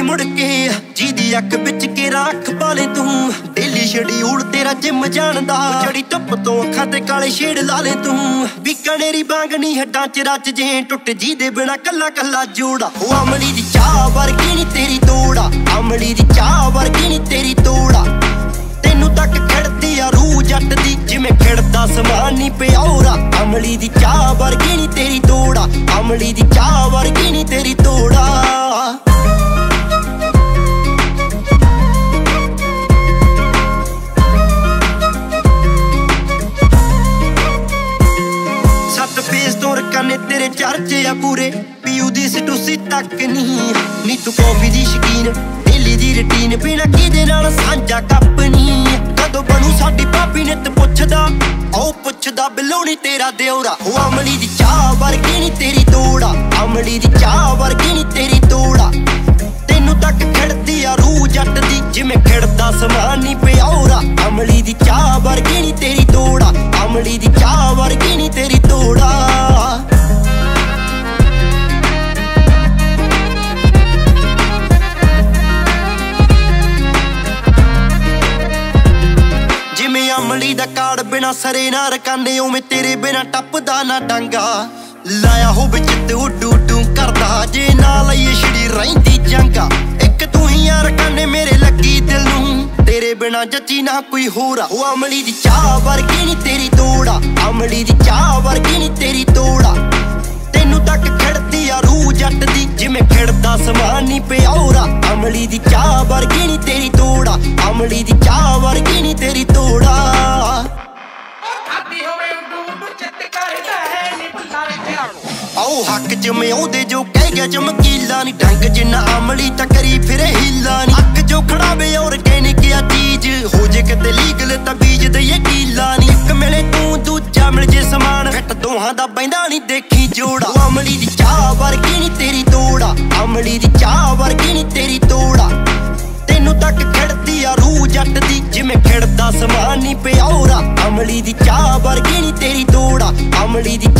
ਮੁੜ ਕੇ ਜਿਹਦੀ ਅੱਖ ਵਿੱਚ ਕੇ ਰੱਖ ਪਾਲੇ ਤੂੰ ਡੇਲੀ ਸ਼ਡਿਊਲ ਤੇਰਾ ਜਿਮ ਜਾਣ ਦਾ ਜੜੀ ਧੁੱਪ ਤੋਂ ਅੱਖਾਂ ਤੇ ਕਾਲੇ ਸ਼ੇਡ ਲਾ ਲੈ ਤੂੰ ਬੀਕਾਨੇਰੀ ਬਾਂਗਣੀ ਹੱਡਾਂ ਚ ਰੱਜ ਜੇ ਟੁੱਟ ਜੀ ਦੇ ਬਿਨਾ ਕੱਲਾ ਕੱਲਾ ਜੋੜਾ ਉਹ ਅਮਲੀ ਦੀ ਚਾਹ ਵਰਗੀ ਨੀ ਤੇਰੀ ਤੋੜਾ ਅਮਲੀ ਦੀ ਚਾਹ ਵਰਗੀ ਨੀ ਤੇਰੀ ਤੋੜਾ ਤੈਨੂੰ ਤੱਕ ਖੜਦੀ ਆ ਰੂਹ ਜੱਟ ਦੀ ਜਿਵੇਂ ਖਿੜਦਾ ਸਮਾਨ ਨੀ ਪਿਆਉਰਾ ਅਮਲੀ ਦੀ ਚਾਹ ਵਰਗੀ ਨੀ ਤੇਰੀ ਤੋੜਾ ਅਮਲੀ ਦੀ ਚਾਹ ਵਰਗੀ ਨੀ ਤੇਰੀ ਤੋੜਾ ਨੇ ਤੇਰੇ ਚਰਚੇ ਆ ਪੂਰੇ ਪੀਊ ਦੀ ਸਟੂਸੀ ਤੱਕ ਨੀ ਤੂੰ ਕੌਫੀ ਦੀ ਸ਼ਕੀਨ ਡੇਲੀ ਦੀ ਰੁਟੀਨ ਪੀਣਾ ਕਿਹਦੇ ਨਾਲ ਸਾਂਝਾ ਕੱਪ ਨੀ ਕਦੋਂ ਬਣੂ ਸਾਡੀ ਭਾਬੀ ਨੇ ਤੇ ਪੁੱਛਦਾ ਉਹ ਪੁੱਛਦਾ ਬਿਲੋਣੀ ਤੇਰਾ ਦਿਉਰਾ ਉਹ ਅਮਲੀ ਦੀ ਚਾਹ ਵਰਗੀ ਨੀ ਤੇਰੀ ਤੋੜਾ ਅਮਲੀ ਦੀ ਚਾਹ ਵਰਗੀ ਨੀ ਤੇਰੀ ਤੋੜਾ ਤੈਨੂੰ ਤੱਕ ਖੜਦੀ ਆ ਰੂਹ ਜੱਟ ਦੀ ਜਿਵੇਂ ਖਿੜਦਾ ਸਮਾਨ ਨੀ ਪਿਆਉਰਾ ਅਮਲੀ ਦੀ ਚਾਹ ਵਰਗੀ ਨੀ ਤੇਰੀ ਤੋੜਾ ਅਮਲੀ ਦੀ ਚਾਹ ਵਰਗੀ ਨੀ ਤੇਰੀ ਤੋੜਾ ਅਮਲੀ ਦਾ ਕਾੜ ਬਿਨਾ ਸਰੇ ਨਾ ਰਕਾਨੇ ਉਵੇਂ ਤੇਰੇ ਬਿਨਾ ਟੱਪਦਾ ਨਾ ਡਾਂਗਾ ਲਾਇਆ ਹੋ ਵਿੱਚ ਤੇ ਉੱਡੂ ਡੂ ਕਰਦਾ ਜੇ ਨਾ ਲਈਏ ਛਿੜੀ ਰਹਿੰਦੀ ਜੰਗਾ ਇੱਕ ਤੂੰ ਹੀ ਆ ਰਕਾਨੇ ਮੇਰੇ ਲੱਗੀ ਦਿਲ ਨੂੰ ਤੇਰੇ ਬਿਨਾ ਜੱਚੀ ਨਾ ਕੋਈ ਹੋਰ ਉਹ ਅਮਲੀ ਦੀ ਚਾਹ ਵਰਗੀ ਨੀ ਤੇਰੀ ਤੋੜਾ ਅਮਲੀ ਦੀ ਚਾਹ ਵਰਗੀ ਨੀ ਤੇਰੀ ਤੋੜਾ ਤੈਨੂੰ ਤੱਕ ਖੜਦੀ ਆ ਰੂਹ ਜੱਟ ਦੀ ਜਿਵੇਂ ਖਿੜਦਾ ਸਮਾਨ ਨੀ ਪਿਆਉਰਾ ਅਮਲੀ ਦੀ ਚਾਹ ਵਰਗੀ ਨੀ ਤੇਰੀ ਤੋੜਾ ਅਮਲੀ ਦੀ ਚਾਹ ਵਰਗੀ ਨੀ ਤੇਰੀ ਤੋੜਾ ਆਓ ਹੱਕ ਜਮੇ ਉਹਦੇ ਜੋ ਕਹਿ ਗਿਆ ਚਮਕੀਲਾ ਨੀ ਡੰਗ ਜਿੰਨਾ ਅਮਲੀ ਤਾਂ ਕਰੀ ਫਿਰੇ ਹੀਲਾ ਨੀ ਅੱਗ ਜੋ ਖੜਾਵੇ ਆਰਗੈਨਿਕ ਆ ਚੀਜ਼ ਹੋ ਜੇ ਕਿਤੇ ਲੀਗਲ ਤਾਂ ਬੀਜ ਦਈਏ ਕੀਲਾ ਨੀ ਇੱਕ ਮਿਲੇ ਤੂੰ ਦੂਜਾ ਮਿਲ ਜੇ ਸਮਾਨ ਫਿੱਟ ਦੋਹਾਂ ਦਾ ਬੈਂਦਾ ਨੀ ਦੇਖੀ ਜੋੜਾ ਅਮਲੀ ਦੀ ਚਾਹ ਵਰਗੀ ਨੀ ਤੇਰੀ ਤੋੜਾ ਅਮਲੀ ਦੀ ਚਾਹ ਵਰਗੀ ਨੀ ਤੇਰੀ ਤੋੜਾ ਤੈਨੂੰ ਤੱਕ ਖੜਦੀ ਆ ਰੂਹ ਜੱਟ ਦੀ ਜਿਵੇਂ ਖਿੜਦਾ ਸਮਾਨ ਨੀ ਪਿਆਉਰਾ ਅਮਲੀ ਦੀ ਚਾਹ ਵਰਗੀ ਨੀ ਤੇਰੀ ਤੋੜਾ ਅਮਲੀ ਦੀ